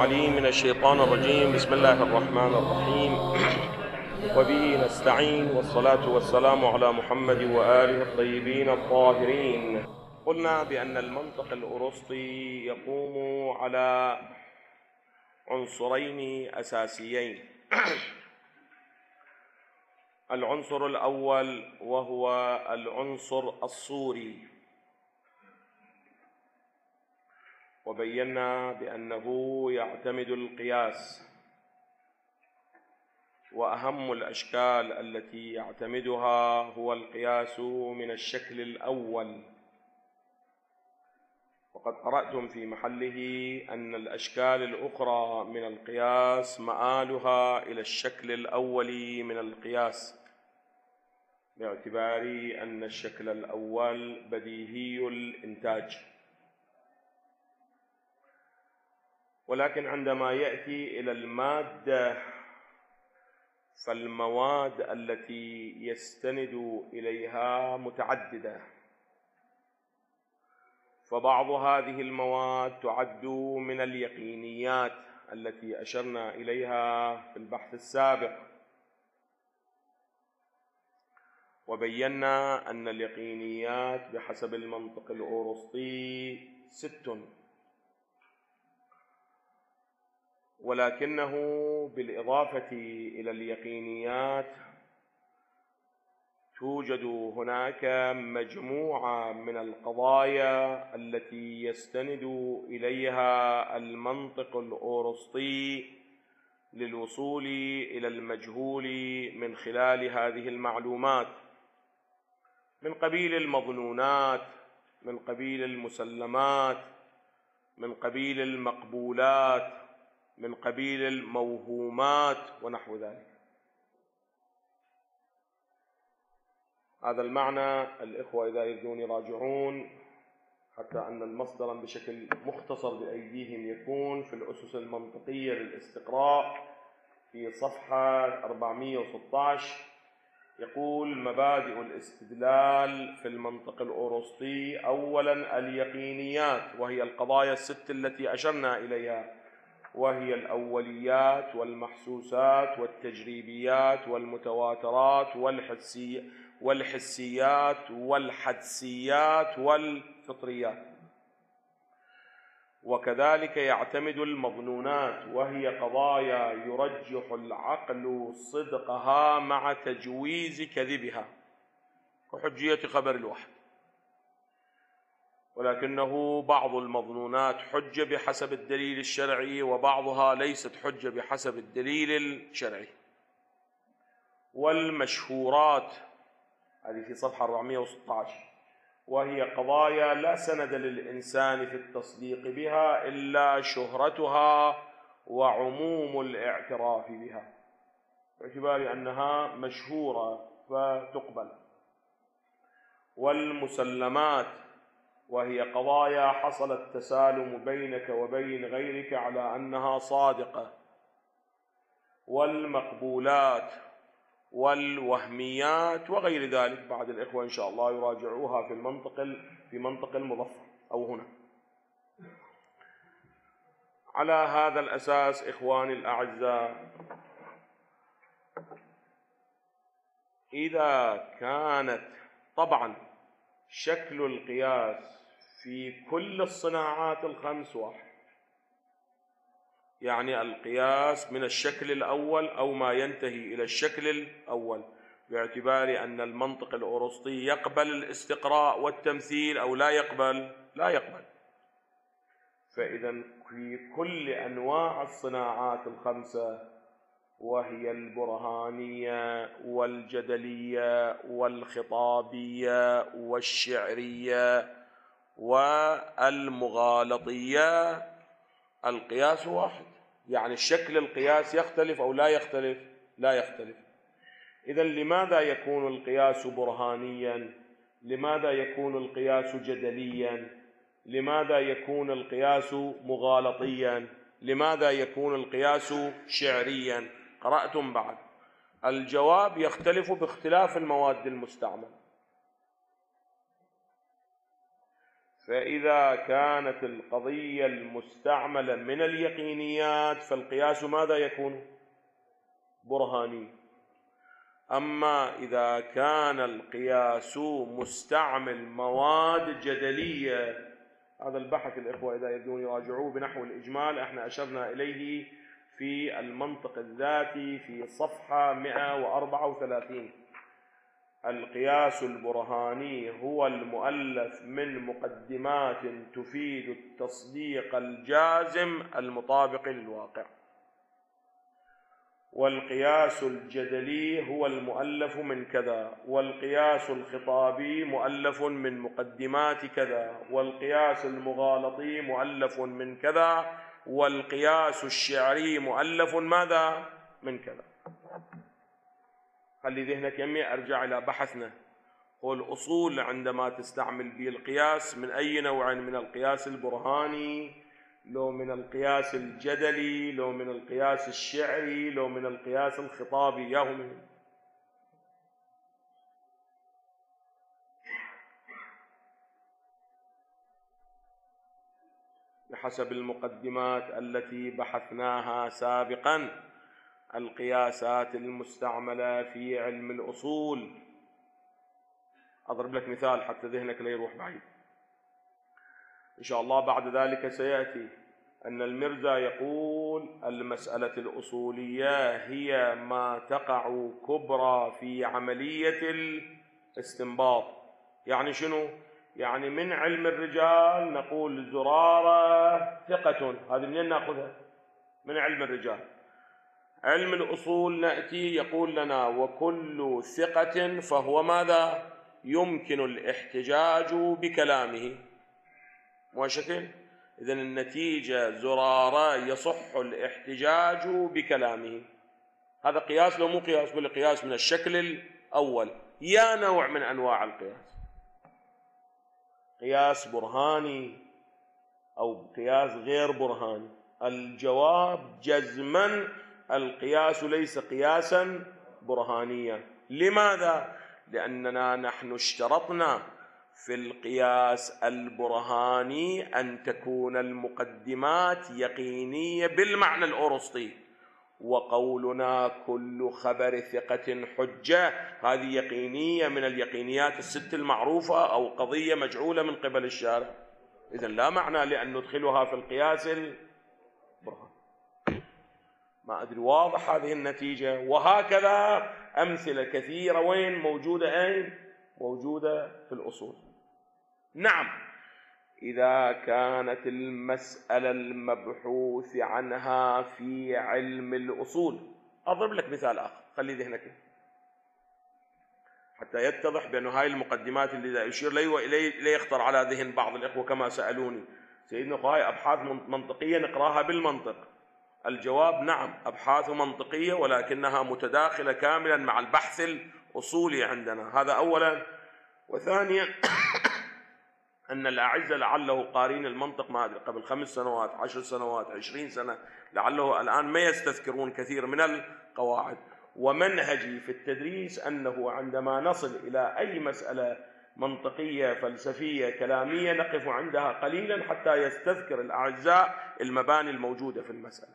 العليم من الشيطان الرجيم. بسم الله الرحمن الرحيم، وبه نستعين، والصلاة والسلام على محمد وآله الطيبين الطاهرين. قلنا بأن المنطق الأرسطي يقوم على عنصرين أساسيين. العنصر الأول وهو العنصر الصوري، وبينا بأنه يعتمد القياس، وأهم الأشكال التي يعتمدها هو القياس من الشكل الأول. وقد قرأتم في محله أن الأشكال الأخرى من القياس مآلها إلى الشكل الأول من القياس، باعتبار أن الشكل الأول بديهي الإنتاج. ولكن عندما يأتي إلى المادة، فالمواد التي يستند إليها متعددة، فبعض هذه المواد تعد من اليقينيات التي أشرنا إليها في البحث السابق، وبينا أن اليقينيات بحسب المنطق الأرسطي 6، ولكنه بالإضافة إلى اليقينيات توجد هناك مجموعة من القضايا التي يستند إليها المنطق الأرسطي للوصول إلى المجهول من خلال هذه المعلومات، من قبيل المظنونات، من قبيل المسلمات، من قبيل المقبولات، من قبيل الموهومات ونحو ذلك. هذا المعنى الإخوة إذا يريدون يراجعون، حتى أن المصدر بشكل مختصر بأيديهم يكون في الأسس المنطقية للاستقراء في صفحة 416، يقول: مبادئ الاستدلال في المنطق الأرسطي: أولاً اليقينيات، وهي القضايا الست التي أشرنا إليها، وهي الأوليات والمحسوسات والتجريبيات والمتواترات والحسيات والحدسيات والفطريات. وكذلك يعتمد المظنونات، وهي قضايا يرجح العقل صدقها مع تجويز كذبها، كحجية خبر الوحي، ولكنه بعض المظنونات حجة بحسب الدليل الشرعي، وبعضها ليست حجة بحسب الدليل الشرعي. والمشهورات هذه في صفحة 416، وهي قضايا لا سند للإنسان في التصديق بها إلا شهرتها وعموم الاعتراف بها، باعتبار أنها مشهورة فتقبل. والمسلمات، وهي قضايا حصل التسالم بينك وبين غيرك على أنها صادقة. والمقبولات والوهميات وغير ذلك، بعد الإخوة إن شاء الله يراجعوها في منطق المظفر أو هنا. على هذا الأساس إخواني الأعزاء، إذا كانت طبعا شكل القياس في كل الصناعات الخمس واحد، يعني القياس من الشكل الأول أو ما ينتهي إلى الشكل الأول، باعتبار أن المنطق الأرسطي يقبل الاستقراء والتمثيل أو لا يقبل؟ لا يقبل. فإذا في كل أنواع الصناعات الخمسة، وهي البرهانية والجدلية والخطابية والشعرية والمغالطية، القياس واحد. يعني الشكل القياس يختلف أو لا يختلف؟ لا يختلف. إذن لماذا يكون القياس برهانيا؟ لماذا يكون القياس جدليا؟ لماذا يكون القياس مغالطيا؟ لماذا يكون القياس شعريا؟ قرأتم بعد. الجواب يختلف باختلاف المواد المستعملة. فإذا كانت القضية المستعملة من اليقينيات فالقياس ماذا يكون؟ برهاني. أما إذا كان القياس مستعمل مواد جدلية، هذا البحث الإخوة إذا يريدون يراجعوه بنحو الإجمال احنا أشرنا إليه في المنطق الذاتي في صفحة 134. القياس البرهاني هو المؤلف من مقدمات تفيد التصديق الجازم المطابق للواقع، والقياس الجدلي هو المؤلف من كذا، والقياس الخطابي مؤلف من مقدمات كذا، والقياس المغالطي مؤلف من كذا، والقياس الشعري مؤلف ماذا؟ من كذا. خلي ذهنك يمي، أرجع إلى بحثنا. هو الأصول عندما تستعمل به القياس من أي نوع؟ من القياس البرهاني، لو من القياس الجدلي، لو من القياس الشعري، لو من القياس الخطابي، ياهو من بحسب المقدمات التي بحثناها سابقا. القياسات المستعملة في علم الأصول، أضرب لك مثال حتى ذهنك لا يروح بعيد إن شاء الله. بعد ذلك سيأتي أن المرزا يقول المسألة الأصولية هي ما تقع كبرى في عملية الاستنباط. يعني شنو؟ يعني من علم الرجال نقول زرارة ثقة، هذه منين نأخذها؟ من علم الرجال. علم الأصول نأتي يقول لنا وكل ثقة فهو ماذا؟ يمكن الاحتجاج بكلامه. وشكل إذن النتيجة زرارة يصح الاحتجاج بكلامه. هذا قياس لو مو قياس؟ كل قياس من الشكل الأول. يا نوع من أنواع القياس، قياس برهاني أو قياس غير برهاني. الجواب جزما القياس ليس قياسا برهانيا. لماذا؟ لأننا نحن اشترطنا في القياس البرهاني أن تكون المقدمات يقينية بالمعنى الأرسطي، وقولنا كل خبر ثقة حجة هذه يقينية من اليقينيات الست المعروفة أو قضية مجعولة من قبل الشارع. إذن لا معنى لأن ندخلها في القياس البرهاني. ما أدري واضح هذه النتيجة؟ وهكذا أمثلة كثيرة. وين موجودة؟ أين موجودة؟ في الأصول. نعم، إذا كانت المسألة المبحوث عنها في علم الأصول. أضرب لك مثال آخر، خلي ذهنك حتى يتضح بأن هاي المقدمات اللي يشير لي وإليه يخطر على ذهن بعض الإخوة كما سألوني سيدنا هاي أبحاث منطقية نقراها بالمنطق. الجواب نعم، أبحاث منطقية ولكنها متداخلة كاملا مع البحث الأصولي عندنا. هذا أولا. وثانيا أن الأعزة لعله قارين المنطق ما أدري قبل 5 سنوات 10 سنوات 20 سنة لعله الآن ما يستذكرون كثير من القواعد. ومنهجي في التدريس أنه عندما نصل إلى أي مسألة منطقية فلسفية كلامية نقف عندها قليلا حتى يستذكر الأعزاء المباني الموجودة في المسألة.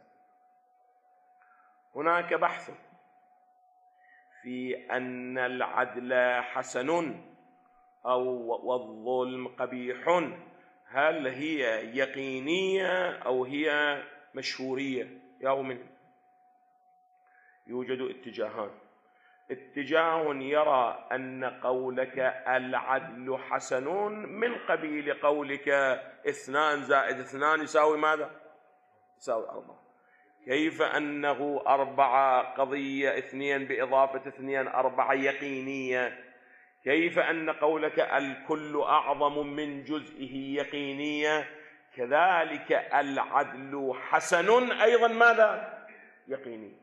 هناك بحث في أن العدل حسن أو والظلم قبيح، هل هي يقينية أو هي مشهورية؟ يوم يوجد اتجاهان. اتجاه يرى أن قولك العدل حسن من قبيل قولك 2 زائد 2 يساوي ماذا؟ يساوي 4. كيف أنه 4 قضية 2 بإضافة 2 4 يقينية؟ كيف أن قولك الكل أعظم من جزئه يقينية؟ كذلك العدل حسن أيضا ماذا؟ يقيني.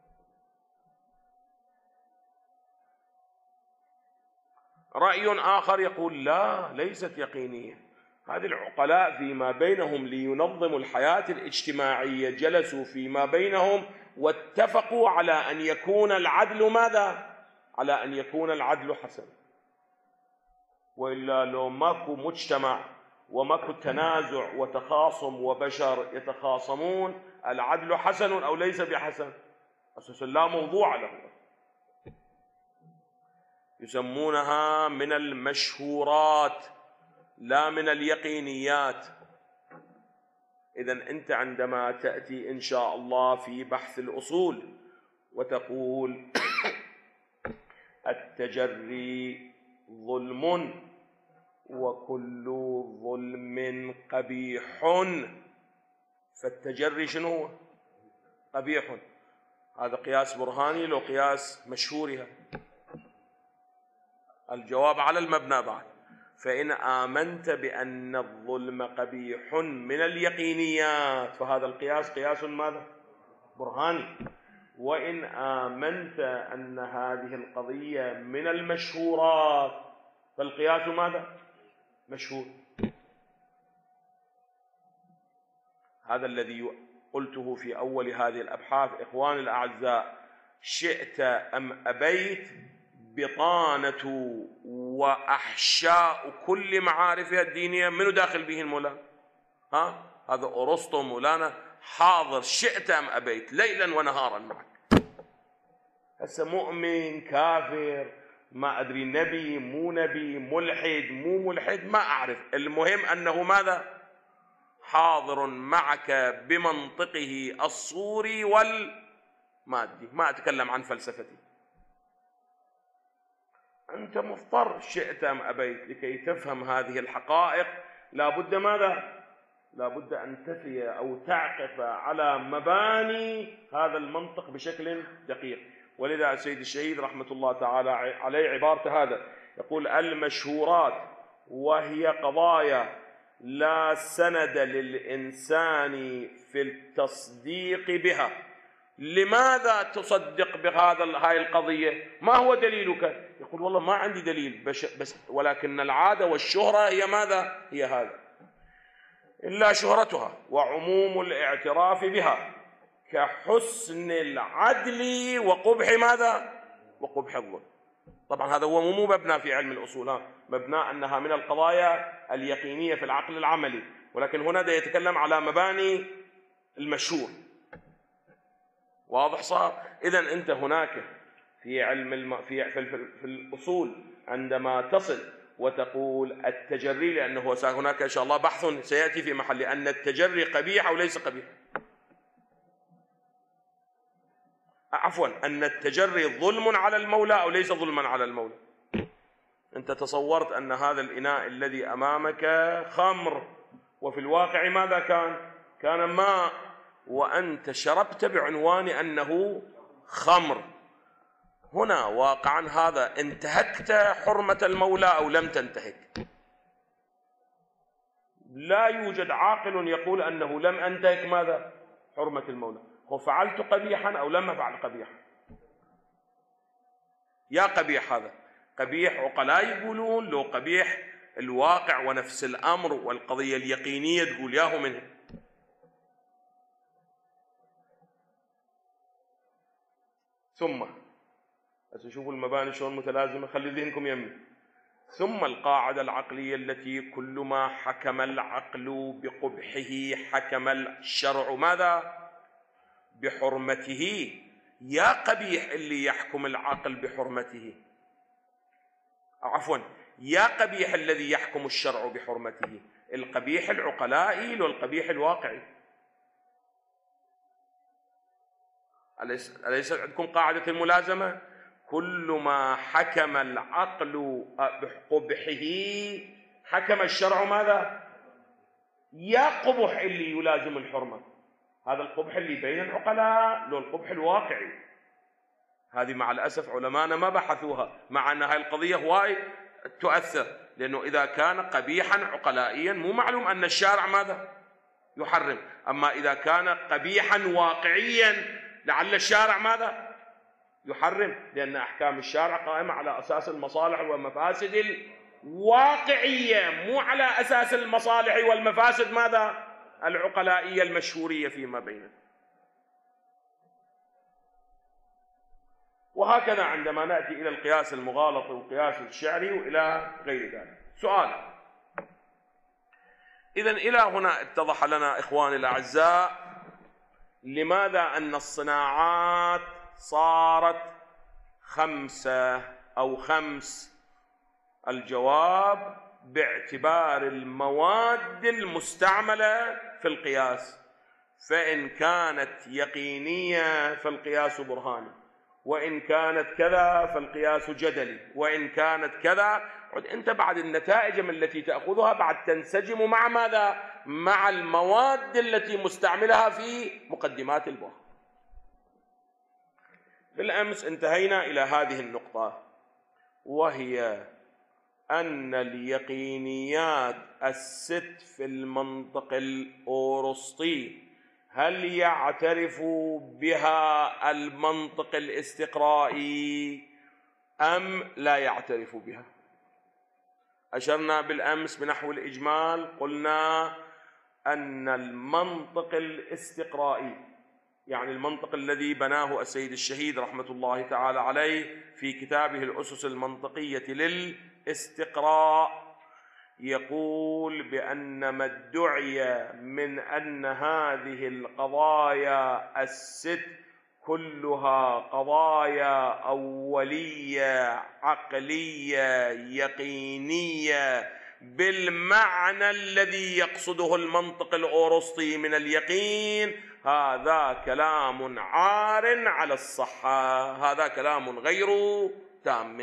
رأي آخر يقول لا، ليست يقينية. هذه العقلاء فيما بينهم لينظموا الحياة الاجتماعية جلسوا فيما بينهم واتفقوا على أن يكون العدل ماذا؟ على أن يكون العدل حسن. وإلا لو ماكو مجتمع وماكو تنازع وتخاصم وبشر يتخاصمون، العدل حسن أو ليس بحسن؟ أساسا لا موضوع له. يسمونها من المشهورات لا من اليقينيات. إذن أنت عندما تأتي إن شاء الله في بحث الأصول وتقول التجري ظلم وكل ظلم قبيح، فالتجري شنو هو؟ قبيح. هذا قياس برهاني لو قياس مشهورها؟ الجواب على المبنى بعد. فإن آمنت بأن الظلم قبيح من اليقينيات فهذا القياس قياس ماذا؟ برهاني. وإن آمنت أن هذه القضية من المشهورات فالقياس ماذا؟ مشهور. هذا الذي قلته في أول هذه الأبحاث إخواني الأعزاء، شئت أم أبيت بطانة وأحشاء كل معارفها الدينية منو داخل به المولانا؟ هذا أرسطو مولانا حاضر شئت أم أبيت ليلا ونهارا معك. هسه مؤمن كافر ما أدري، نبي مو نبي، ملحد مو ملحد، ما أعرف، المهم أنه ماذا؟ حاضر معك بمنطقه الصوري والمادي. ما أتكلم عن فلسفتي. أنت مضطر شئت أم أبيت لكي تفهم هذه الحقائق لابد ماذا؟ لابد أن تفي أو تعقف على مباني هذا المنطق بشكل دقيق. ولذا السيد الشهيد رحمة الله تعالى عليه عبارة هذا يقول المشهورات وهي قضايا لا سند للإنسان في التصديق بها. لماذا تصدق هاي القضية؟ ما هو دليلك؟ يقول والله ما عندي دليل بس ولكن العادة والشهرة هي ماذا؟ هي هذا. إلا شهرتها وعموم الاعتراف بها كحسن العدل وقبح ماذا؟ وقبح الظلم. طبعا هذا هو مو مبنى في علم الأصول، مبنى أنها من القضايا اليقينية في العقل العملي، ولكن هنا ده يتكلم على مباني المشهور. واضح صار؟ إذن أنت هناك في علم في الأصول عندما تصل وتقول التجري، لأنه هناك إن شاء الله بحث سيأتي في محل أن التجري قبيح أو ليس قبيح، عفوا أن التجري ظلم على المولى أو ليس ظلما على المولى. أنت تصورت أن هذا الإناء الذي أمامك خمر وفي الواقع ماذا كان؟ كان ماء، وأنت شربت بعنوان أنه خمر. هنا واقعا هذا انتهكت حرمة المولى أو لم تنتهك؟ لا يوجد عاقل يقول أنه لم أنتهك ماذا؟ حرمة المولى. وفعلت قبيحا أو لم أفعل قبيحا؟ يا قبيح هذا قبيح عقلاء يقولون، لو قبيح الواقع ونفس الأمر والقضية اليقينية تقول ياهو منه. ثم شوفوا المباني شلون متلازمة، خلي ذهنكم يمي. ثم القاعدة العقلية التي كل ما حكم العقل بقبحه حكم الشرع ماذا؟ بحرمته. يا قبيح اللي يحكم العقل بحرمته، عفوا يا قبيح الذي يحكم الشرع بحرمته، القبيح العقلائي لو القبيح الواقعي؟ أليس عندكم قاعدة الملازمة؟ كل ما حكم العقل بقبحه حكم الشرع ماذا؟ يا قبح اللي يلازم الحرمة، هذا القبح اللي بين العقلاء لو القبح الواقعي؟ هذه مع الأسف علماءنا ما بحثوها، مع أن هاي القضية هواي تؤثر، لأنه إذا كان قبيحا عقلائيا مو معلوم أن الشارع ماذا؟ يحرم. أما إذا كان قبيحا واقعيا لعل الشارع ماذا؟ يحرم، لأن أحكام الشارع قائمة على أساس المصالح والمفاسد الواقعية، مو على أساس المصالح والمفاسد ماذا؟ العقلائية المشهورية فيما بيننا. وهكذا عندما نأتي إلى القياس المغالط والقياس الشعري وإلى غير ذلك. سؤال: إذن إلى هنا اتضح لنا إخواني الأعزاء لماذا أن الصناعات صارت 5 أو 5. الجواب باعتبار المواد المستعملة في القياس، فإن كانت يقينية فالقياس برهاني، وإن كانت كذا فالقياس جدلي، وإن كانت كذا. أنت بعد النتائج من التي تأخذها بعد تنسجم مع ماذا؟ مع المواد التي مستعملها في مقدمات البحث. بالأمس انتهينا إلى هذه النقطة، وهي أن اليقينيات الست في المنطق الأورسطي هل يعترف بها المنطق الاستقرائي أم لا يعترف بها؟ أشرنا بالأمس بنحو الإجمال، قلنا أن المنطق الاستقرائي يعني المنطق الذي بناه السيد الشهيد رحمة الله تعالى عليه في كتابه الأسس المنطقية للاستقراء، يقول بأن ما ادعي من أن هذه القضايا الست كلها قضايا أولية عقلية يقينية بالمعنى الذي يقصده المنطق الأورسطي من اليقين، هذا كلام عار على الصحة، هذا كلام غير تام.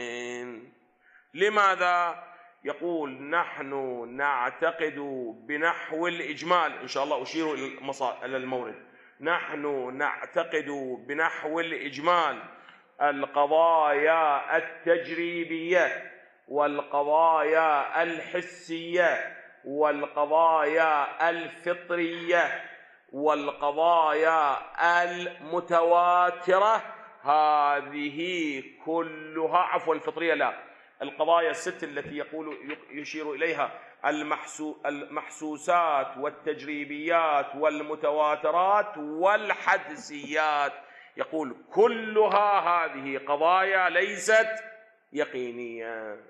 لماذا؟ يقول نحن نعتقد بنحو الإجمال، إن شاء الله أشير إلى المورد، نحن نعتقد بنحو الإجمال القضايا التجريبية والقضايا الحسية والقضايا الفطرية والقضايا المتواترة، هذه كلها الفطرية لا، القضايا الست التي يشير إليها المحسوسات والتجريبيات والمتواترات والحدسيات، يقول كلها هذه قضايا ليست يقينية.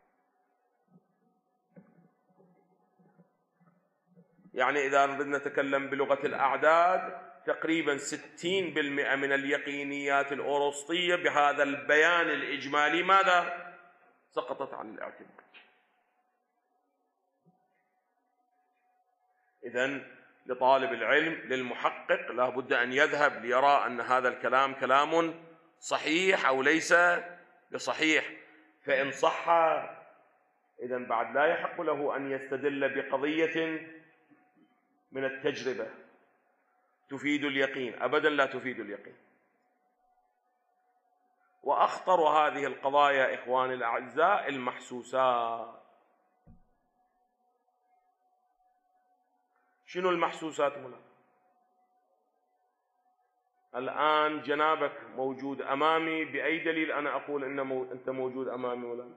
يعني إذا بدنا نتكلم بلغة الأعداد تقريبا 60% من اليقينيات الأورسطية بهذا البيان الإجمالي ماذا؟ سقطت عن الاعتبار. إذن لطالب العلم للمحقق لا بد أن يذهب ليرى أن هذا الكلام كلام صحيح أو ليس بصحيح، فإن صح إذن بعد لا يحق له أن يستدل بقضية من التجربة تفيد اليقين، أبدا لا تفيد اليقين. وأخطر هذه القضايا إخواني الأعزاء المحسوسات. شنو المحسوسات هنا؟ الآن جنابك موجود أمامي، بأي دليل أنا أقول إن أنت موجود أمامي ولا؟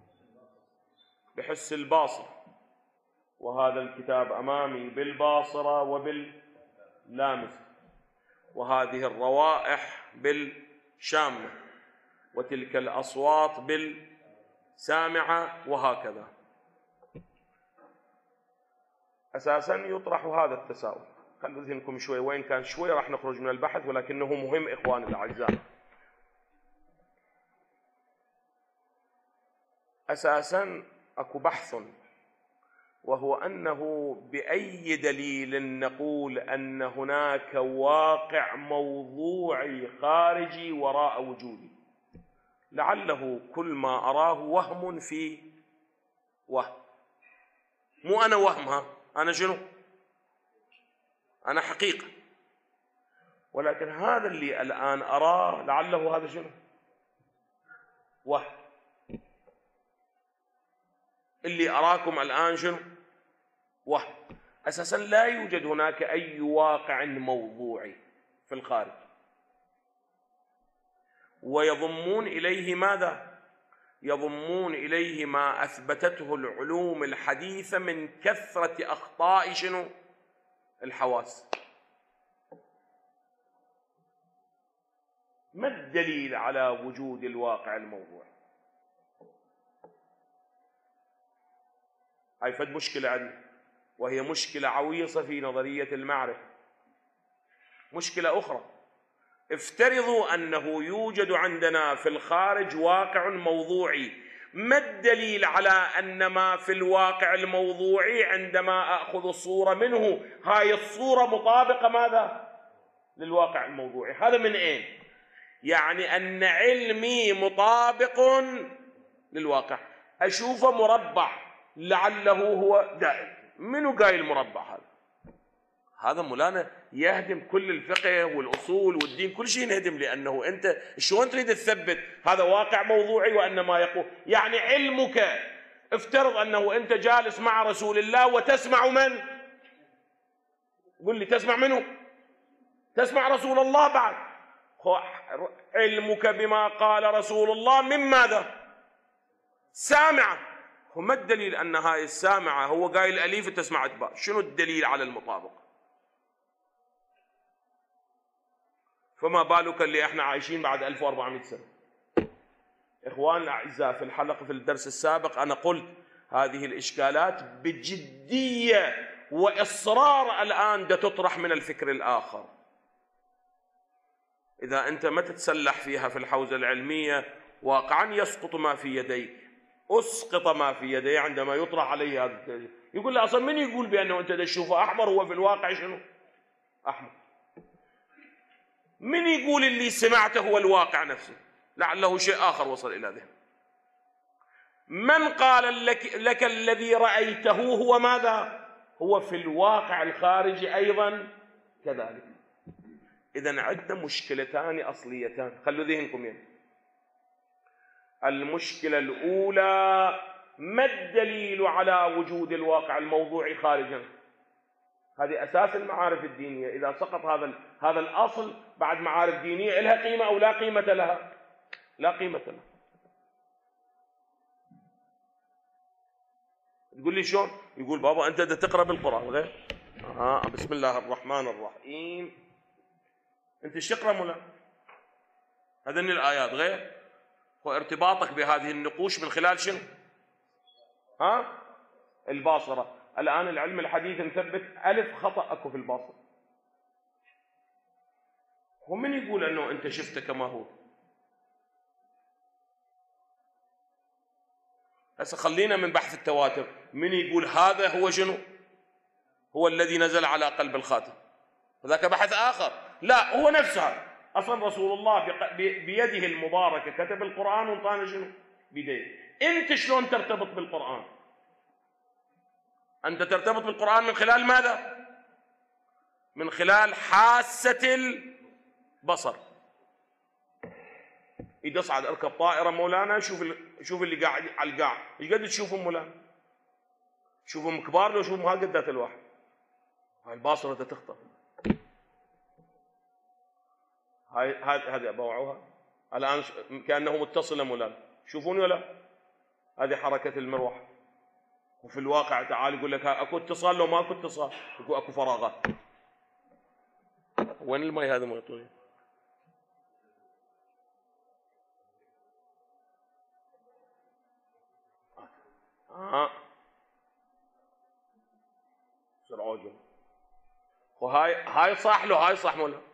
بحس الباصر، وهذا الكتاب أمامي بالباصرة وباللامسة، وهذه الروائح بالشامة، وتلك الأصوات بالسامعة، وهكذا. أساساً يطرح هذا التساؤل، خلوا ذهنكم شوي، وإن كان شوي راح نخرج من البحث ولكنه مهم إخواني الأعزاء. أساساً أكو بحث، وهو أنه بأي دليل نقول أن هناك واقع موضوعي خارجي وراء وجودي. لعله كل ما أراه وهم في وهم، مو أنا وهمها، أنا شنو؟ أنا حقيقة، ولكن هذا اللي الآن أراه لعله هذا شنو؟ وهم. اللي أراكم الآن شنو؟ وهم. أساسا لا يوجد هناك أي واقع موضوعي في الخارج، ويضمون إليه ماذا؟ يضمون إليه ما أثبتته العلوم الحديثة من كثرة أخطاء شنو؟ الحواس. ما الدليل على وجود الواقع الموضوعي؟ هاي فد مشكلة عندنا. وهي مشكلة عويصة في نظرية المعرفة. مشكلة أخرى، افترضوا أنه يوجد عندنا في الخارج واقع موضوعي، ما الدليل على أن ما في الواقع الموضوعي عندما أخذ الصورة منه هاي الصورة مطابقة ماذا؟ للواقع الموضوعي. هذا من أين؟ يعني أن علمي مطابق للواقع. أشوفه مربع لعله هو دائم. منو قايل المربع هذا؟ هذا مولانا يهدم كل الفقه والأصول والدين، كل شيء ينهدم، لأنه أنت شلون تريد تثبت هذا واقع موضوعي وأن ما يقول؟ يعني علمك، افترض أنه أنت جالس مع رسول الله وتسمع من؟ قل لي تسمع منه؟ تسمع رسول الله بعد. علمك بما قال رسول الله من ماذا؟ سامعة. وما الدليل أن هاي السامعة هو قايل أليف وتسمع أتباع؟ شنو الدليل على المطابقة؟ فما بالك اللي احنا عايشين بعد 1400 سنة. إخواننا الأعزاء، في الحلقة في الدرس السابق أنا قلت هذه الإشكالات بجدية وإصرار الآن تطرح من الفكر الآخر. إذا أنت ما تتسلح فيها في الحوزة العلمية واقعا يسقط ما في يديك. أسقط ما في يدي عندما يطرح عليه هذا التأثير. يقول له أصلا من يقول بأنه أنت تشوفه أحمر هو في الواقع شنو؟ أحمر. من يقول اللي سمعته هو الواقع نفسه؟ لعله شيء آخر وصل إلى ذهن. من قال لك الذي رأيته هو ماذا؟ هو في الواقع الخارجي أيضا كذلك. إذن عندنا مشكلتان أصليتان، خلوا ذهنكم يعني. المشكلة الأولى، ما الدليل على وجود الواقع الموضوعي خارجا؟ هذه أساس المعارف الدينية. إذا سقط هذا الأصل بعد معارف دينية لها قيمة أو لا قيمة لها؟ لا قيمة لها. تقول لي شلون؟ يقول بابا أنت تقرأ بالقرآن غير؟ بسم الله الرحمن الرحيم. أنت ايش تقرأ مولانا؟ هذين الآيات غير؟ وارتباطك بهذه النقوش من خلال شنو؟ الباصرة. الآن العلم الحديث نثبت 1000 خطأ أكو في الباصرة. ومن يقول أنه أنت شفته كما هو؟ هسه خلينا من بحث التواتر. من يقول هذا هو شنو؟ هو الذي نزل على قلب الخاتم. هذاك بحث آخر. لا، هو نفسه. أصلا رسول الله بيده المباركة كتب القرآن وانطانا شنو؟ بيديه. أنت شلون ترتبط بالقرآن؟ أنت ترتبط بالقرآن من خلال ماذا؟ من خلال حاسة البصر. إذا صعد أركب طائرة مولانا، شوف اللي قاعد على القاع، إيش قد تشوفهم مولانا؟ تشوفهم كبار لو تشوفهم هاي قدات الواحد. هاي الباصرة تخطر. هذه أبوعوها الآن كأنه متصلة مولانا. شوفوني ولا؟ هذه حركة المروحة. وفي الواقع تعال يقول لك اكو اتصال، لو ما اكو اتصال يقول اكو فراغات. وين المي هذا معطوني؟ سرعوجه. وهاي صح له، هاي صح مولا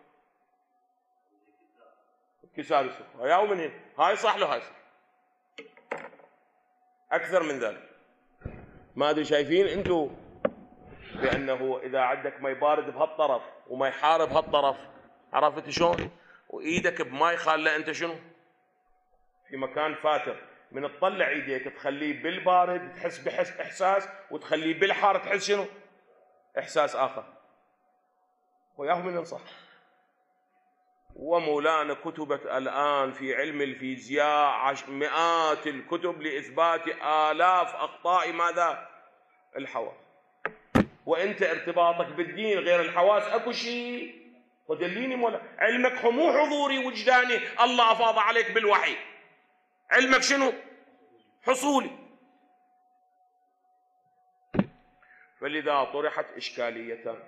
كسار يا منين؟ هاي صح له، هاي صح. اكثر من ذلك ما ادري شايفين انتم بانه اذا عندك مي بارد بهالطرف ومي حار بهالطرف، عرفت شلون؟ وايدك بماي خاله انت شنو؟ في مكان فاتر. من تطلع ايديك تخليه بالبارد تحس احساس، وتخليه بالحار تحس شنو؟ احساس اخر. وياهم من صح. ومولانا كتبت الآن في علم الفيزياء مئات الكتب لإثبات آلاف أخطاء ماذا؟ الحواس. وأنت ارتباطك بالدين غير الحواس أكو شيء؟ ودليني مولا. علمك مو حضوري وجداني، الله أفاض عليك بالوحي. علمك شنو؟ حصولي. فلذا طرحت إشكاليتان.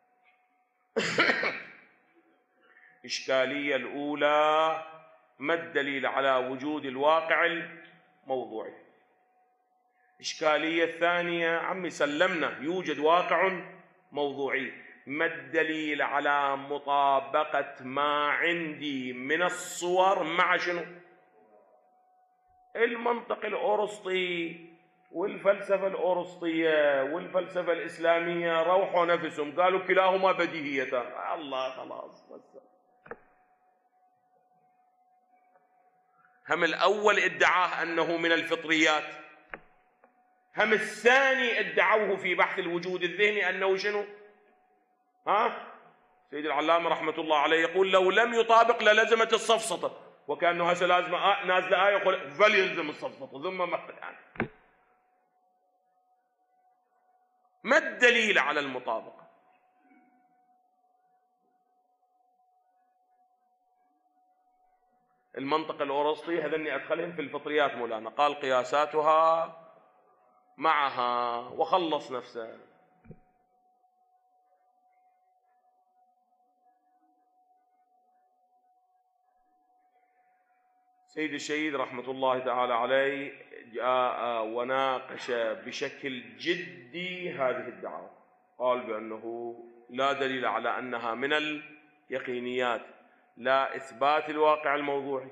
الإشكالية الأولى، ما الدليل على وجود الواقع الموضوعي؟ إشكالية الثانية، عمي سلمنا يوجد واقع موضوعي، ما الدليل على مطابقة ما عندي من الصور مع شنو؟ المنطق الأرسطي والفلسفة الأرسطية والفلسفة الإسلامية روحوا نفسهم قالوا كلاهما بديهيتان. الله خلاص بس. هم الأول ادعاه أنه من الفطريات، هم الثاني ادعوه في بحث الوجود الذهني أنه شنو؟ سيد العلامة رحمة الله عليه يقول لو لم يطابق للزمت السفسطة، وكأنه هسه لازمة نازلة آية يقول فليلزم السفسطة ثم ما يعني. ما الدليل على المطابقة؟ المنطق الأرسطي هذني أدخلهم في الفطريات مولانا، قال قياساتها معها وخلص نفسه. سيد الشهيد رحمة الله تعالى عليه جاء وناقش بشكل جدي هذه الدعوة، قال بأنه لا دليل على أنها من اليقينيات، لا إثبات الواقع الموضوعي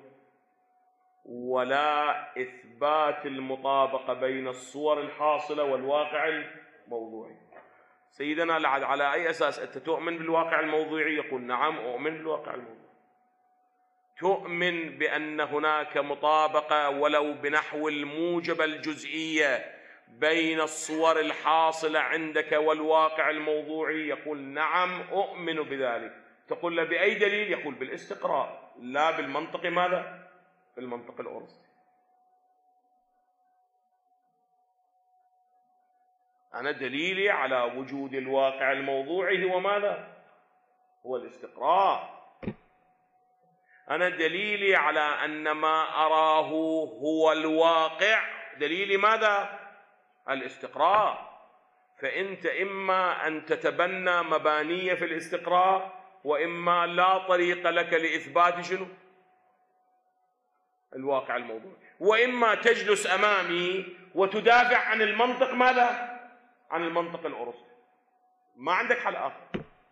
ولا إثبات المطابقة بين الصور الحاصلة والواقع الموضوعي. سيدنا لعد على أي أساس أنت تؤمن بالواقع الموضوعي؟ يقول نعم أؤمن بالواقع الموضوعي. تؤمن بأن هناك مطابقة ولو بنحو الموجبة الجزئية بين الصور الحاصلة عندك والواقع الموضوعي؟ يقول نعم أؤمن بذلك. تقول له بأي دليل؟ يقول بالاستقراء، لا بالمنطق. ماذا؟ بالمنطق الأرسطي. أنا دليلي على وجود الواقع الموضوعي هو ماذا؟ هو الاستقراء. أنا دليلي على أن ما أراه هو الواقع، دليلي ماذا؟ الاستقراء. فأنت إما أن تتبنى مبانية في الاستقراء، وإما لا طريق لك لإثبات شنو؟ الواقع الموضوعي، وإما تجلس أمامي وتدافع عن المنطق ماذا؟ عن المنطق الأرسطي. ما عندك حل آخر.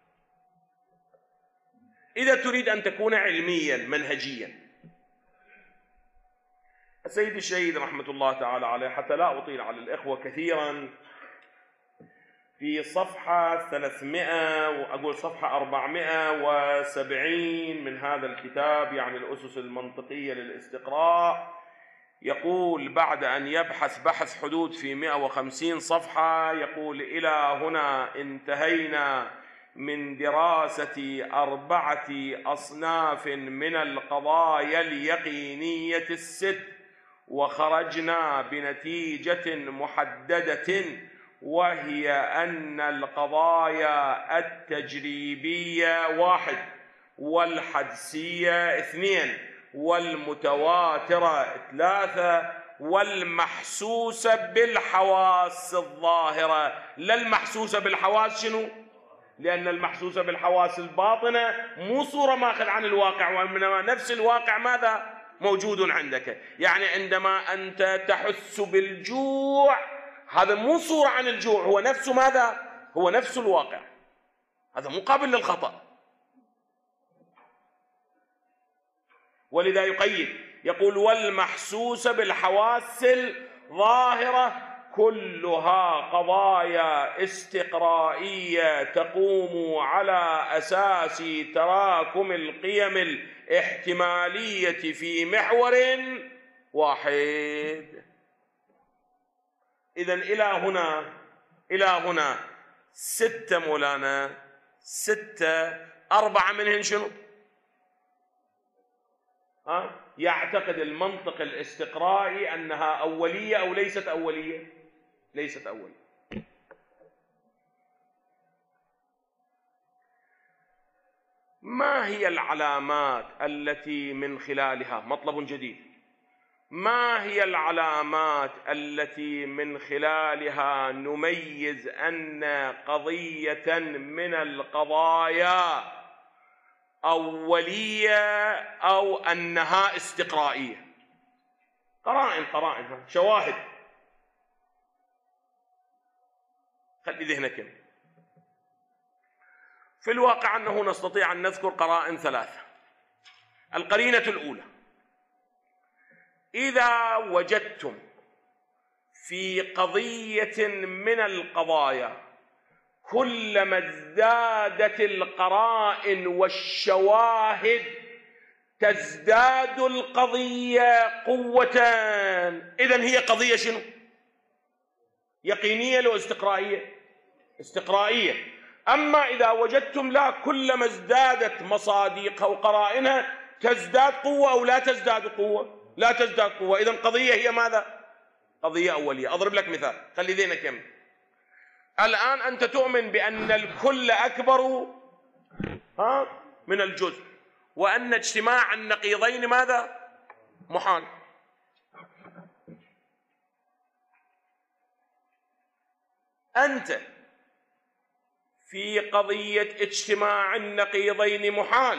إذا تريد أن تكون علميا منهجيا. السيد الشهيد رحمة الله تعالى عليه، حتى لا أطيل على الإخوة كثيرا، في صفحة 300 وأقول صفحة 470 من هذا الكتاب، يعني الأسس المنطقية للاستقراء، يقول بعد أن يبحث بحث حدود في 150 صفحة، يقول إلى هنا انتهينا من دراسة 4 أصناف من القضايا اليقينية الست، وخرجنا بنتيجة محددة، وهي أن القضايا التجريبية 1، والحدسية 2، والمتواترة 3، والمحسوسة بالحواس الظاهرة. لا المحسوسة بالحواس شنو؟ لأن المحسوسة بالحواس الباطنة مو صورة ماخذ عن الواقع، وإنما نفس الواقع ماذا؟ موجود عندك. يعني عندما أنت تحس بالجوع، هذا مو صورة عن الجوع، هو نفسه ماذا؟ هو نفس الواقع، هذا مو قابل للخطأ. ولذا يقيد يقول والمحسوسة بالحواس الظاهرة كلها قضايا استقرائية تقوم على أساس تراكم القيم الاحتمالية في محور واحد. إذن إلى هنا 6 مولانا، 6، 4 منهن شنو؟ يعتقد المنطق الاستقرائي أنها أولية أو ليست أولية؟ ليست أولية. ما هي العلامات التي من خلالها، مطلب جديد، ما هي العلامات التي من خلالها نميز أن قضية من القضايا أولية أو أنها استقرائية؟ قرائن، شواهد. خلي ذهنك. في الواقع أنه نستطيع أن نذكر قرائن ثلاثة. القرينة الأولى: إذا وجدتم في قضية من القضايا كلما ازدادت القرائن والشواهد تزداد القضية قوة، إذن هي قضية شنو؟ يقينية لو استقرائية؟ استقرائية. أما إذا وجدتم لا، كلما ازدادت مصادقها وقرائنها تزداد قوة أو لا تزداد قوة؟ لا تزداد قوة. إذن قضية هي ماذا؟ قضية أولية. أضرب لك مثال، خلي ذهنك يم. الآن أنت تؤمن بأن الكل أكبر من الجزء، وأن اجتماع النقيضين ماذا؟ محال. أنت في قضية اجتماع النقيضين محال،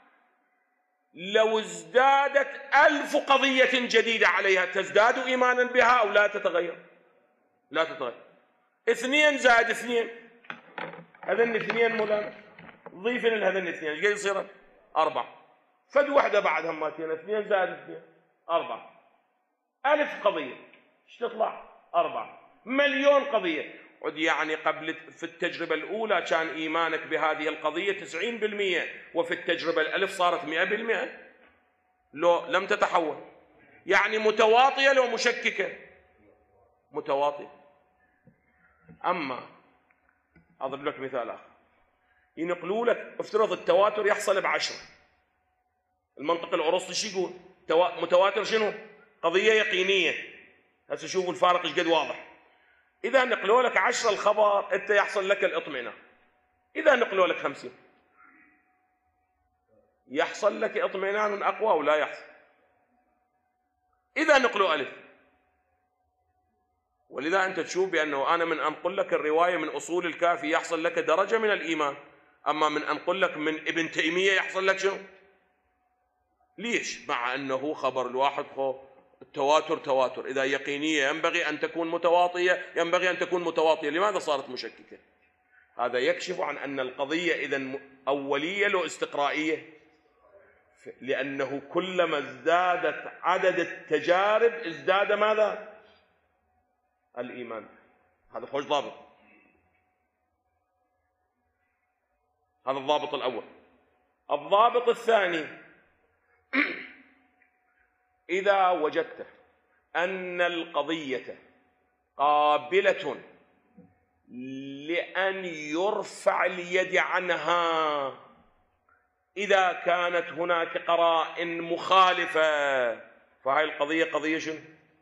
لو ازدادت 1000 قضية جديدة عليها تزداد إيمانا بها أو لا تتغير؟ لا تتغير. 2 زائد 2 هذن 2 مولانا، ضيف لهذن 2 ايش قد يصير؟ 4. فد وحدة بعد هماتين، 2 زائد 2 4. 1000 قضية ايش تطلع؟ 4 مليون قضية. يعني قبل في التجربة الأولى كان إيمانك بهذه القضية 90%، وفي التجربة الألف صارت 100%. لو لم تتحول، يعني متواطية لو مشككة؟ متواطية. أما أضرب لك مثال آخر، ينقلوا لك افترض التواتر يحصل ب10. المنطق الأرسطي شو يقول؟ متواتر شنو؟ قضية يقينية. هسه شوفوا الفارق ايش قد واضح. إذا نقلوا لك 10 الخبر أنت يحصل لك الاطمئنان. إذا نقلوا لك 50 يحصل لك اطمئنان أقوى ولا يحصل؟ إذا نقلوا 1000. ولذا أنت تشوف بأنه أنا من أنقل لك الرواية من أصول الكافي يحصل لك درجة من الإيمان، أما من أنقل لك من ابن تيمية يحصل لك شنو؟ ليش؟ مع أنه خبر الواحد التواتر تواتر، إذا يقينية ينبغي أن تكون متواطية، ينبغي أن تكون متواطية، لماذا صارت مشككة؟ هذا يكشف عن أن القضية إذن أولية لو استقرائية، لأنه كلما ازدادت عدد التجارب ازداد ماذا؟ الإيمان. هذا خوش ضابط. هذا الضابط الأول. الضابط الثاني: إذا وجدت أن القضية قابلة لأن يرفع اليد عنها إذا كانت هناك قرائن مخالفة، فهذه القضية قضية شنو؟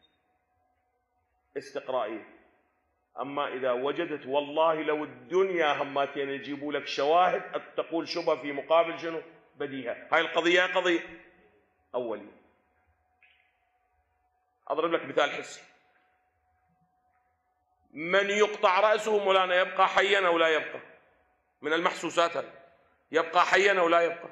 استقرائية. أما إذا وجدت والله لو الدنيا هماتين يجيبوا لك شواهد تقول شبه في مقابل شنو؟ بديهة، هاي القضية قضية أولية. أضرب لك مثال حسي. من يقطع رأسه مولانا يبقى حيا أو لا يبقى؟ من المحسوسات هذه، يبقى حيا أو لا يبقى؟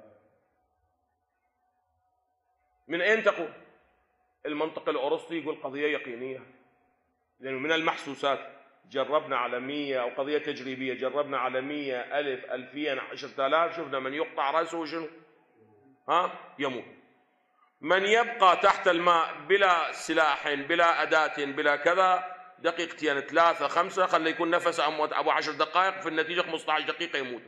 من أين تقول؟ المنطق الأرسطي يقول قضية يقينية، لأنه من المحسوسات. جربنا على 100 أو قضية تجريبية، جربنا على 100 ألف 2000 10,000، شفنا من يقطع رأسه شنو؟ يموت. من يبقى تحت الماء بلا سلاح بلا أداة بلا كذا دقيقتين 3 5 خلي يكون نفسه أبو 10 دقائق، في النتيجة 15 دقيقة يموت.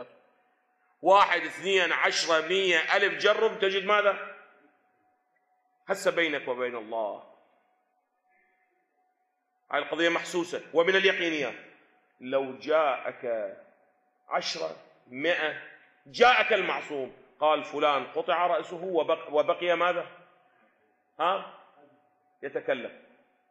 1 2 10 100 ألف جرب تجد ماذا؟ هسه بينك وبين الله هاي القضية محسوسة. ومن اليقينيات لو جاءك 10 100 جاءك المعصوم قال فلان قطع رأسه وبقي ماذا؟ يتكلم،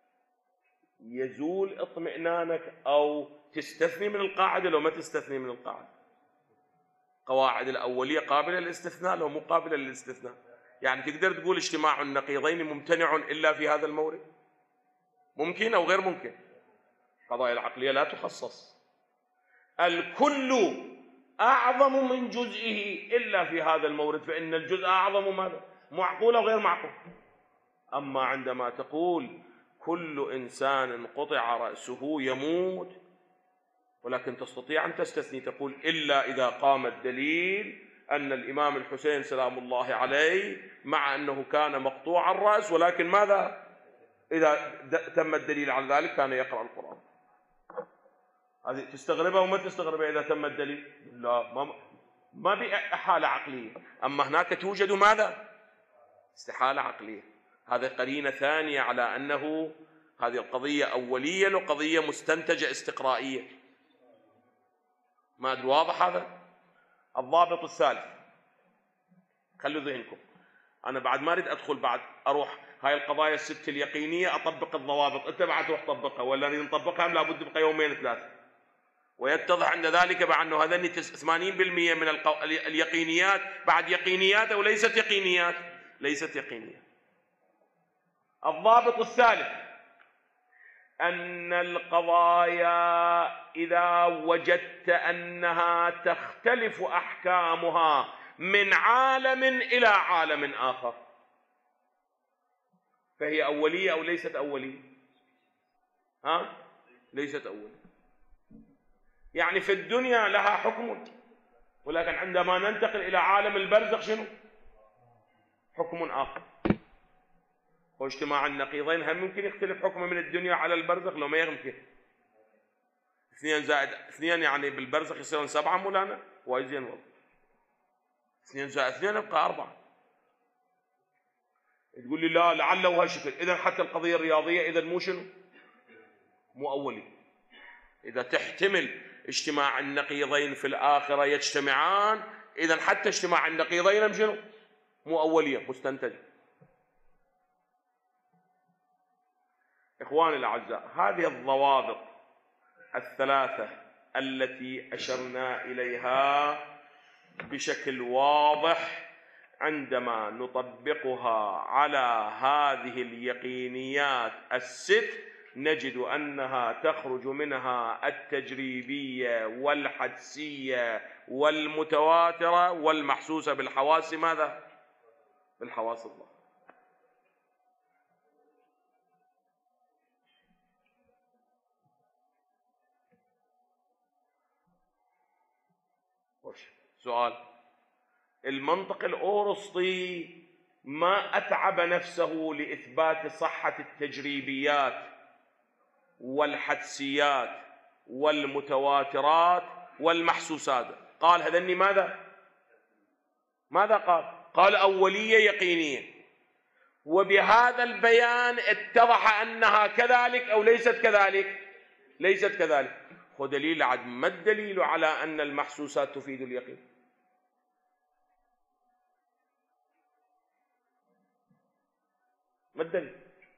يزول اطمئنانك أو تستثني من القاعدة لو ما تستثني من القاعدة؟ قواعد الأولية قابلة للاستثناء لو مو قابلة للاستثناء؟ يعني تقدر تقول اجتماع النقيضين ممتنع إلا في هذا المورد؟ ممكن أو غير ممكن؟ قضايا العقلية لا تخصص. الكل أعظم من جزئه إلا في هذا المورد، فإن الجزء أعظم ماذا؟ معقول أو غير معقول؟ أما عندما تقول كل إنسان قطع رأسه يموت، ولكن تستطيع أن تستثني تقول إلا إذا قام الدليل أن الإمام الحسين سلام الله عليه مع أنه كان مقطوع الرأس، ولكن ماذا إذا تم الدليل على ذلك كان يقرأ القرآن. هذه تستغربها وما تستغربها إذا تم الدليل؟ لا، ما بحالة عقلية. أما هناك توجد ماذا؟ استحالة عقلية. هذه قرينة ثانية على أنه هذه القضية أولية وقضية مستنتجة استقرائية. ما أدري واضح هذا؟ الضابط الثالث، خلوا ذهنكم، أنا بعد ما أريد أدخل بعد أروح هاي القضايا الست اليقينية أطبق الضوابط، أنت بعد تروح تطبقها ولا نريد نطبقها لابد تبقى يومين ثلاثة. ويتضح عند ذلك بعد أنه هذني 80% من اليقينيات بعد يقينيات أو ليست يقينيات، ليست يقينيات. الضابط الثالث أن القضايا إذا وجدت أنها تختلف أحكامها من عالم إلى عالم آخر فهي أولية أو ليست أولية؟ ليست أولية. يعني في الدنيا لها حكم، ولكن عندما ننتقل إلى عالم البرزخ شنو؟ حكم آخر. واجتماع النقيضين هم ممكن يختلف حكمه من الدنيا على البرزخ؟ لو ما يمكن. 2 زائد 2 يعني بالبرزخ يصيرون 7 مولانا؟ وايد زين والله. 2 زائد 2 يبقى 4. تقول لي لا لعله وهالشكل، إذا حتى القضية الرياضية إذا مو شنو؟ مو أولي. إذا تحتمل اجتماع النقيضين في الآخرة يجتمعان، إذا حتى اجتماع النقيضين شنو؟ مو أولية، مستنتجة. إخواني الأعزاء، هذه الضوابط الثلاثة التي أشرنا إليها بشكل واضح عندما نطبقها على هذه اليقينيات الست نجد أنها تخرج منها التجريبية والحدسية والمتواترة والمحسوسة بالحواس. ماذا؟ بالحواس الله. سؤال: المنطق الأورسطي ما أتعب نفسه لإثبات صحة التجريبيات والحدسيات والمتواترات والمحسوسات، قال هذني ماذا قال أولية يقينية، وبهذا البيان اتضح أنها كذلك أو ليست كذلك؟ ليست كذلك. ودليل عد ما الدليل على أن المحسوسات تفيد اليقين؟ ما الدليل؟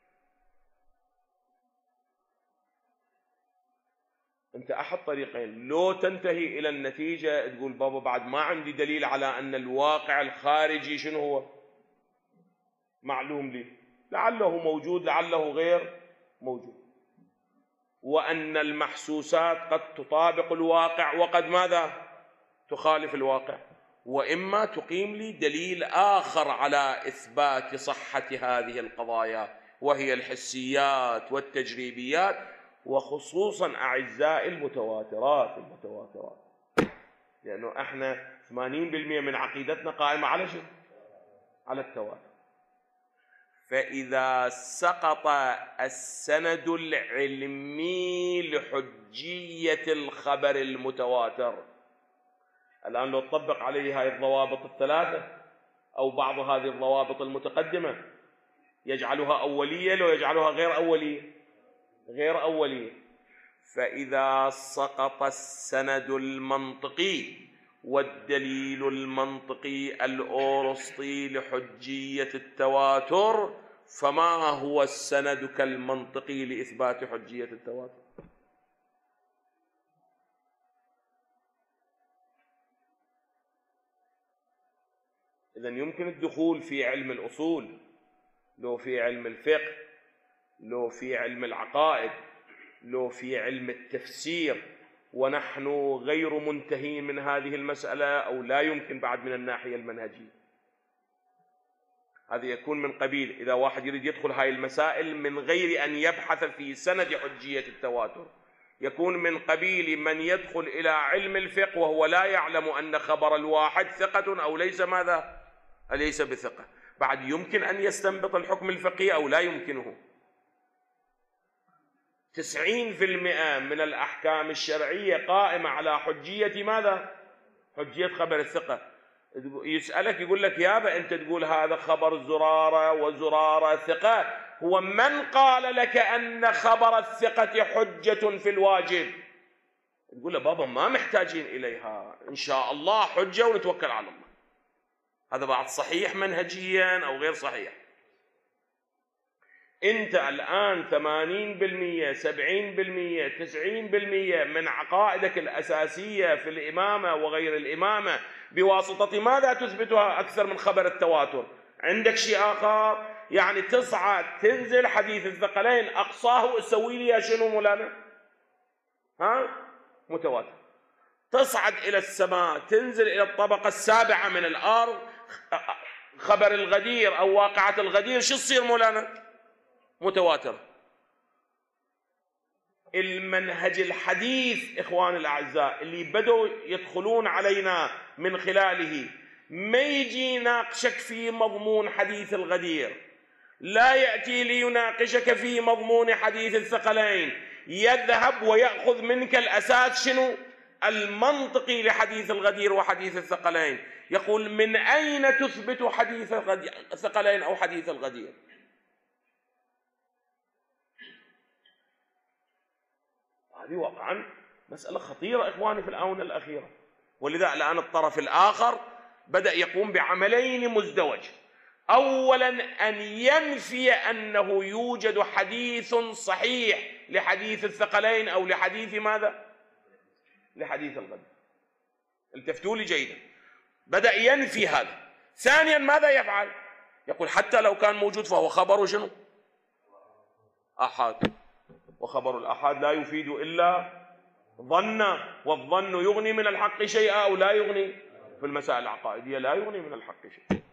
أنت أحد طريقين، لو تنتهي إلى النتيجة تقول بابا بعد ما عندي دليل على أن الواقع الخارجي شنو هو؟ معلوم لي، لعله موجود لعله غير موجود، وأن المحسوسات قد تطابق الواقع وقد ماذا؟ تخالف الواقع. وإما تقيم لي دليل آخر على إثبات صحة هذه القضايا وهي الحسيات والتجريبيات، وخصوصا أعزائي المتواترات. لأنه احنا 80% من عقيدتنا قائمة على شيء؟ على التواتر. فإذا سقط السند العلمي لحجية الخبر المتواتر، الآن لو تطبق عليه هذه الضوابط الثلاثة أو بعض هذه الضوابط المتقدمة يجعلها أولية لو يجعلها غير أولية؟ غير أولية. فإذا سقط السند المنطقي والدليل المنطقي الأورسطي لحجية التواتر، فما هو السند المنطقي لإثبات حجية التواتر؟ إذن يمكن الدخول في علم الأصول، لو في علم الفقه، لو في علم العقائد، لو في علم التفسير، ونحن غير منتهين من هذه المسألة أو لا يمكن بعد من الناحية المنهجية. هذا يكون من قبيل إذا واحد يريد يدخل هاي المسائل من غير أن يبحث في سند حجية التواتر، يكون من قبيل من يدخل إلى علم الفقه وهو لا يعلم أن خبر الواحد ثقة أو ليس ماذا؟ أليس بثقة. بعد يمكن أن يستنبط الحكم الفقهي أو لا يمكنه. 90% من الأحكام الشرعية قائمة على حجية ماذا؟ حجية خبر الثقة. يسألك يقول لك يابا أنت تقول هذا خبر زرارة وزرارة ثقة، هو من قال لك أن خبر الثقة حجة في الواجب؟ تقول له بابا ما محتاجين إليها، إن شاء الله حجة ونتوكل على الله. هذا بعد صحيح منهجيا أو غير صحيح. أنت الآن 80% 70% 90% من عقائدك الأساسية في الإمامة وغير الإمامة بواسطة ماذا تثبتها أكثر من خبر التواتر؟ عندك شيء آخر؟ يعني تصعد تنزل حديث الثقلين أقصاه تسوي لي شنو مولانا؟ متواتر. تصعد إلى السماء تنزل إلى الطبقة السابعة من الأرض، خبر الغدير أو واقعة الغدير شو تصير مولانا؟ متواتر. المنهج الحديث إخواني الأعزاء اللي بدوا يدخلون علينا من خلاله ما يجي يناقشك في مضمون حديث الغدير، لا يأتي ليناقشك في مضمون حديث الثقلين، يذهب ويأخذ منك الأساس شنو؟ المنطقي لحديث الغدير وحديث الثقلين. يقول من أين تثبت حديث الثقلين أو حديث الغدير؟ هذه واقعا مسألة خطيرة إخواني في الآونة الأخيرة. ولذا الآن الطرف الآخر بدأ يقوم بعملين مزدوج. أولا أن ينفي أنه يوجد حديث صحيح لحديث الثقلين أو لحديث ماذا؟ لحديث الغدير. التفتوا لي جيدا. بدأ ينفي هذا. ثانيا ماذا يفعل؟ يقول حتى لو كان موجود فهو خبر شنو؟ أحاد، وخبر الأحاد لا يفيد إلا ظنا، والظن يغني من الحق شيئا أو لا يغني؟ في المسائل العقائدية لا يغني من الحق شيئا.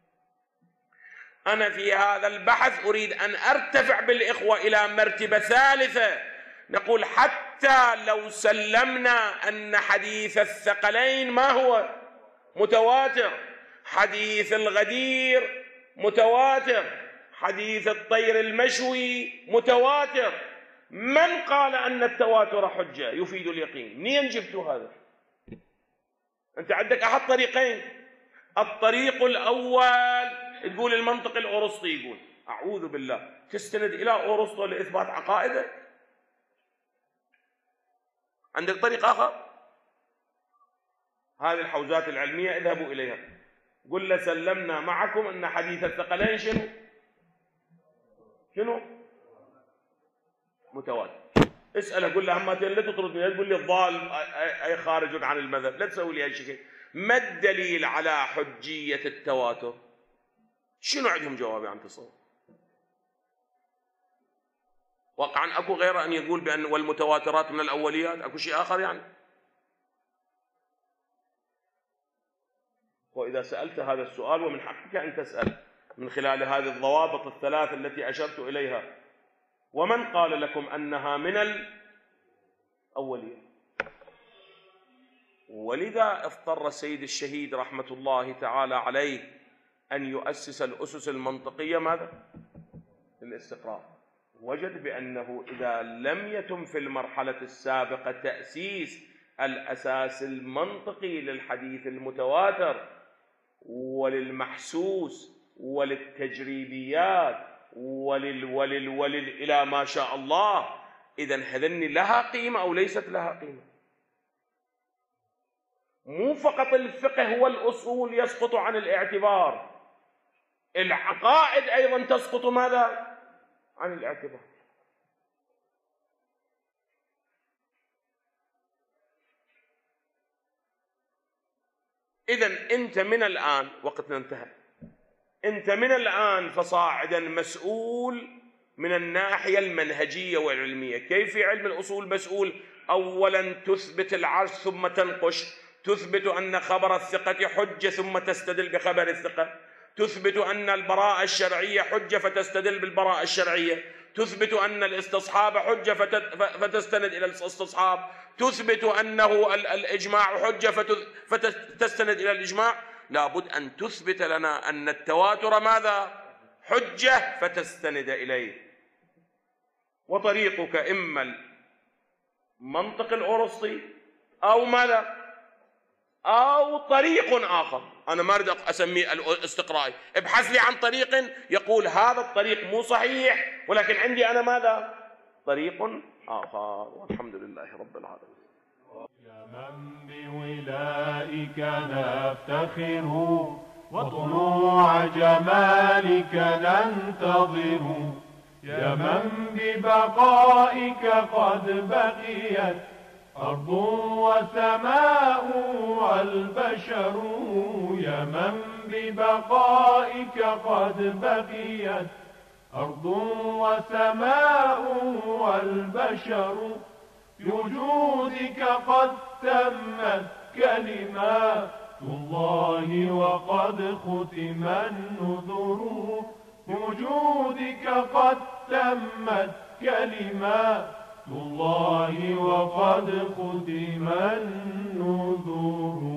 أنا في هذا البحث أريد أن أرتفع بالإخوة إلى مرتبة ثالثة، نقول حتى لو سلمنا أن حديث الثقلين ما هو؟ متواتر، حديث الغدير متواتر، حديث الطير المشوي متواتر، من قال أن التواتر حجة يفيد اليقين؟ منين جبتوا هذا؟ أنت عندك أحد طريقين. الطريق الأول تقول المنطق الأرسطي يقول، أعوذ بالله، تستند إلى أرسطو لإثبات عقائدك؟ عندك طريق آخر؟ هذه الحوزات العلمية اذهبوا إليها، قل له سلمنا معكم أن حديث الثقلين شنو؟ متواتر. اسأله قل له همتين لا تطردني، لا تقول لي الضال أي خارج عن المذهب، لا تسوي لي أي شيء. ما الدليل على حجية التواتر؟ شنو عندهم جواب عن تصور؟ واقعا اكو غير ان يقول بان والمتواترات من الاوليات، اكو شيء اخر يعني؟ واذا سالت هذا السؤال ومن حقك ان تسال من خلال هذه الضوابط الثلاث التي اشرت اليها، ومن قال لكم انها من الاوليات؟ ولذا اضطر السيد الشهيد رحمه الله تعالى عليه أن يؤسس الأسس المنطقية ماذا؟ للاستقراء. وجد بأنه إذا لم يتم في المرحلة السابقة تأسيس الأساس المنطقي للحديث المتواتر وللمحسوس وللتجريبيات إلى ما شاء الله، إذن هذني لها قيمة أو ليست لها قيمة؟ مو فقط الفقه هو الأصول يسقط عن الاعتبار، العقائد أيضا تسقط ماذا؟ عن الاعتبار. إذن أنت من الآن، وقتنا انتهى، أنت من الآن فصاعدا مسؤول من الناحية المنهجية والعلمية. كيف في علم الأصول مسؤول؟ أولا تثبت العرش ثم تنقش، تثبت أن خبر الثقة حجة ثم تستدل بخبر الثقة، تثبت أن البراءة الشرعية حجة فتستدل بالبراءة الشرعية، تثبت أن الاستصحاب حجة فتستند إلى الاستصحاب، تثبت أنه الإجماع حجة فتستند إلى الإجماع. لابد أن تثبت لنا أن التواتر ماذا؟ حجة فتستند إليه. وطريقك إما المنطق الأرسطي أو ماذا؟ أو طريق آخر. أنا ما أريد أسميه الاستقرائي، ابحث لي عن طريق يقول هذا الطريق مو صحيح ولكن عندي أنا ماذا؟ طريق آخر. والحمد لله رب العالمين. يا من بولائك نفتخر وطلوع جمالك ننتظر، يا من ببقائك قد بقيت أرض وسماء والبشر، يا من ببقائك قد بقيت أرض وسماء والبشر، بوجودك قد تمت كلمات الله وقد ختم النذر، بوجودك قد تمت كلمات الله وقد ختم النذور.